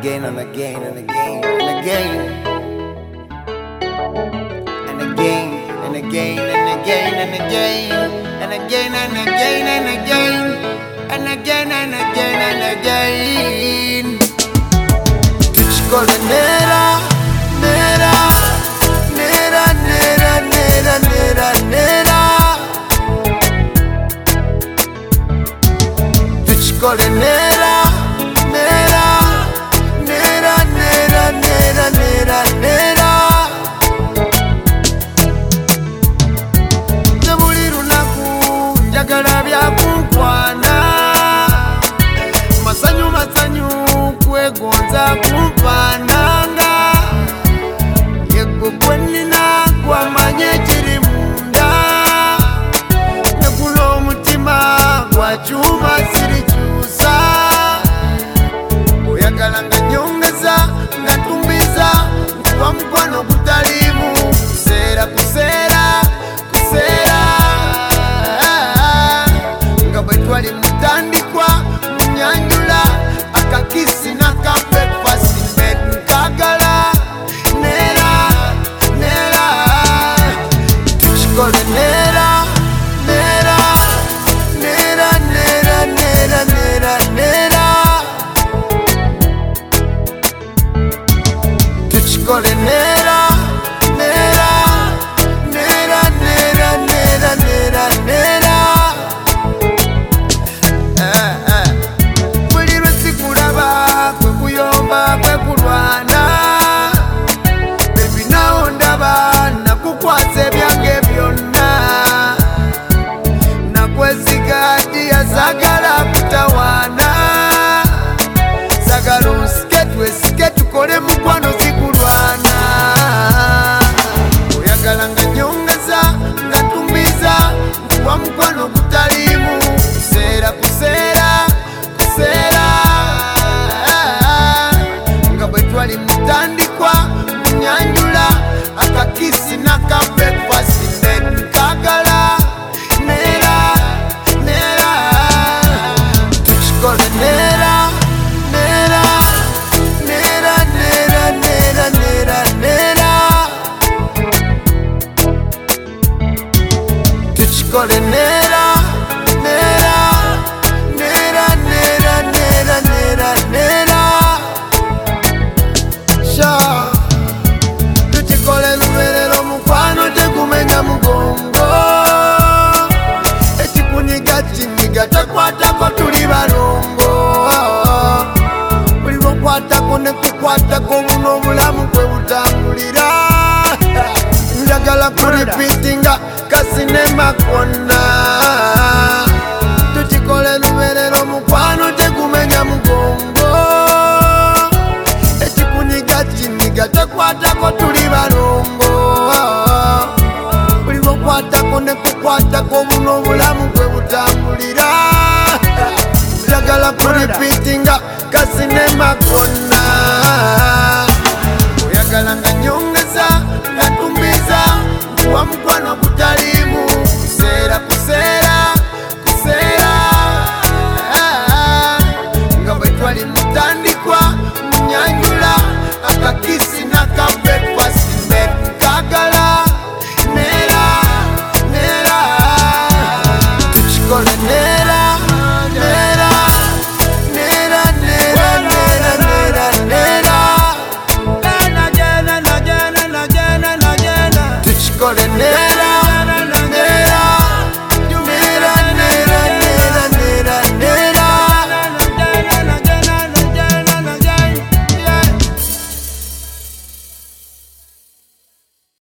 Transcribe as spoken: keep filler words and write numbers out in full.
again and again and again and again and again and again and again and again and again and again and again and again and again and again. Tuchikole nera nera nera nera nera nera nera. Tuchikole nera nera nera nera nera nera nera. Nebuli lunaku njagala byakukwana, masanyu masanyu kwegonza kumpananga. Yego gwenina gwamanye kiri munda, negula omutima gwachuma sirikyusa. Oyagala nga nyongeza nga tumbiza, nkuwa mukwano gutalimu kuseera kuseera kuseera. Nga bwe twali mutandikwa munyanjula, akakisi n'aka breakfast bed nkagala nera nera. Tuchikole nera nera nera nera nera nera nera. Tuchikole nera nera nera nera nera nera nera. Eh eh. Buli lwe sikulaba kwe kuyomba kwe kulwana, baby nawo ndaba nakukwasa ebyange byonna. Nakwesiga ddiya sagala kutawaana, sagala onsike twesike tukole mukwano zikulwana. Oyagala nga nyongeza nga tumbiza, nkuwa mukwano gutalimu kuseera kuseera kuseera. Nga bwe twali mutandikwa munyanjula, akakisi n'aka breakfast bed nkagala nera nera. Tuchikole nera nera nera nera nera nera nera. Tuchikole nera nera nera nera nera nera nera. Sha tuchikole luberero mukwano tegumenya mugongo, ekikuniga kiniga takwatako tuli balongo. Buli lwokwatako nekukwatako buno obulamu kwe butambulira. Njagala kulipitinga kasinema konna.